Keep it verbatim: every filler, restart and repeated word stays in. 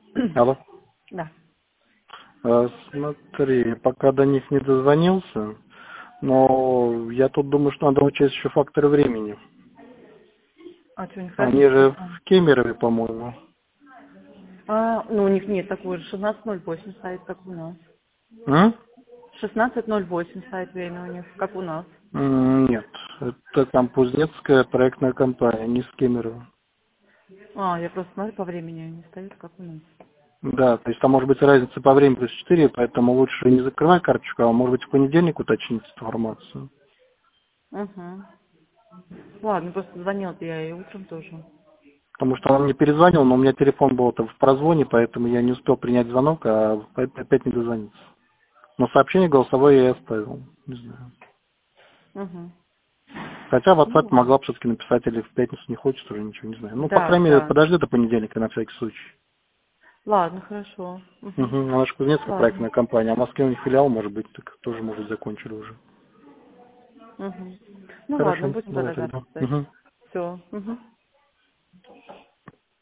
Алло. Да. А, смотри, пока до них не дозвонился, но я тут думаю, что надо учесть еще факторы времени. А что, у них Они разница же какая? в Кемерове, по-моему. А, ну, у них нет такой же. шестнадцать ноль восемь стоит, как у нас. М? шестнадцать ноль восемь стоит время у них, как у нас. М, Нет, это там Кузнецкая проектная компания, не с Кемерово. А, я просто смотрю, по времени они стоят, как у нас. Да, то есть там может быть разница по времени плюс четыре, поэтому лучше не закрывай карточку, а может быть в понедельник уточнить информацию. Угу. Ладно, просто звонил я и утром тоже. Потому что он мне перезвонил, но у меня телефон был в прозвоне, поэтому я не успел принять звонок, а опять не дозвониться. Но сообщение голосовое я оставил. Не знаю. Угу. Хотя в Ну WhatsApp ладно. могла бы все-таки написать, или в пятницу не хочет, уже ничего не знаю. Ну, по Да, крайней мере, да. подожди до понедельника на всякий случай. Ладно, хорошо. Угу. Угу. Она же Кузнецкая Ладно. проектная компания, а в Москве у них филиал, может быть, так тоже, может, закончили уже. Угу. Ну ладно, Хорошо, будем давай тогда тогда. записывать. Угу. Все. Угу.